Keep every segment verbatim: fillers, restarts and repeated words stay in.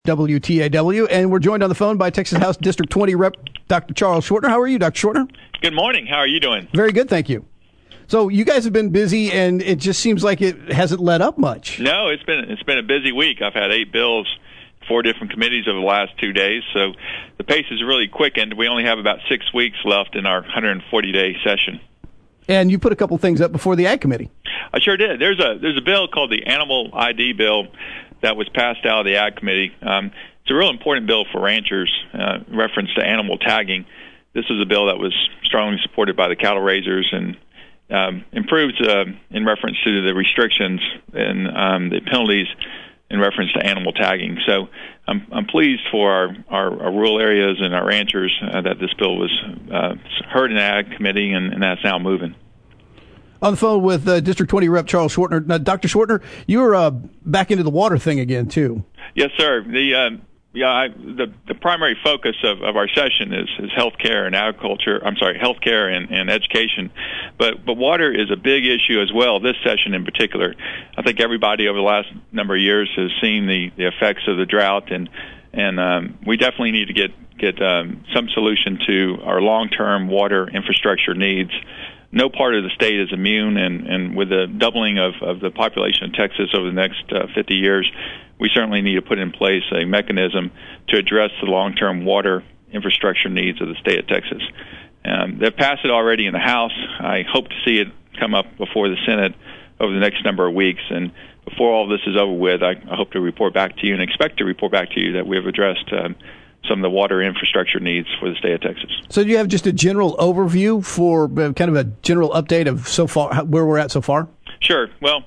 W T A W, and we're joined on the phone by Texas House District twenty Rep Doctor Charles Schortner. How are you, Doctor Schortner? Good morning. How are you doing? Very good, thank you. So you guys have been busy, and it just seems like it hasn't let up much. No, it's been it's been a busy week. I've had eight bills, four different committees over the last two days, so the pace is really quickened. We only have about six weeks left in our one hundred forty day session. And you put a couple things up before the Ag Committee. I sure did. There's a there's a bill called the Animal I D bill that was passed out of the Ag Committee. Um, it's a real important bill for ranchers, uh, in reference to animal tagging. This is a bill that was strongly supported by the cattle raisers and um, improves uh, in reference to the restrictions and um, the penalties in reference to animal tagging. So I'm, I'm pleased for our, our, our rural areas and our ranchers uh, that this bill was uh, heard in the Ag Committee, and, and that's now moving. On the phone with uh, District twenty Rep Charles Schortner. Now, Doctor Schortner, you're uh, back into the water thing again, too. Yes, sir. The uh, yeah, I, the the primary focus of, of our session is, is health care and agriculture. I'm sorry, health care and, and education. But but water is a big issue as well, this session in particular. I think everybody over the last number of years has seen the, the effects of the drought, and and um, we definitely need to get, get um, some solution to our long-term water infrastructure needs. No part of the state is immune, and, and with the doubling of, of the population of Texas over the next uh, fifty years, we certainly need to put in place a mechanism to address the long-term water infrastructure needs of the state of Texas. Um, they've passed it already in the House. I hope to see it come up before the Senate over the next number of weeks, and before all this is over with, I, I hope to report back to you and expect to report back to you that we have addressed um, some of the water infrastructure needs for the state of Texas. So do you have just a general overview for uh, kind of a general update of so far where we're at so far? Sure. Well,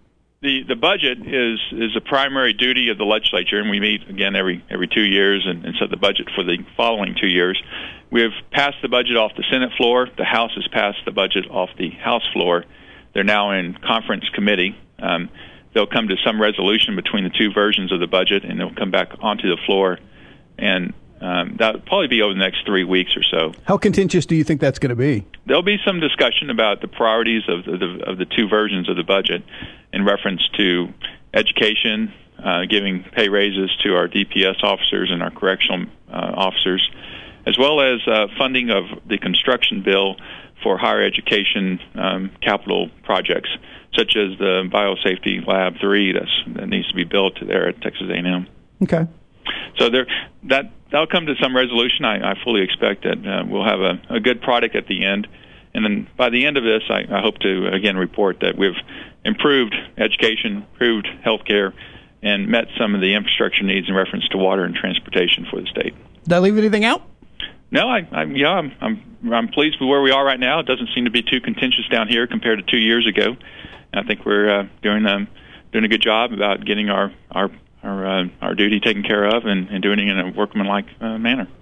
the the budget is is a primary duty of the legislature, and we meet again every every two years and, and set the budget for the following two years. We have passed the budget off the Senate floor. The House has passed the budget off the House floor. They're now in conference committee. Um, they'll come to some resolution between the two versions of the budget, and they'll come back onto the floor. And um, that will probably be over the next three weeks or so. How contentious do you think that's going to be? There'll be some discussion about the priorities of the, the, of the two versions of the budget in reference to education, uh, giving pay raises to our D P S officers and our correctional uh, officers, as well as uh, funding of the construction bill for higher education um, capital projects, such as the Biosafety Lab three that's, that needs to be built there at Texas A and M. Okay. So there, that that'll come to some resolution. I, I fully expect that uh, we'll have a, a good product at the end, and then by the end of this, I, I hope to again report that we've improved education, improved health care, and met some of the infrastructure needs in reference to water and transportation for the state. Did I leave anything out? No, I, I yeah, I'm, I'm I'm pleased with where we are right now. It doesn't seem to be too contentious down here compared to two years ago. I think we're uh, doing um, doing a good job about getting our our. our uh, our duty taken care of and, and doing it in a workmanlike uh, manner.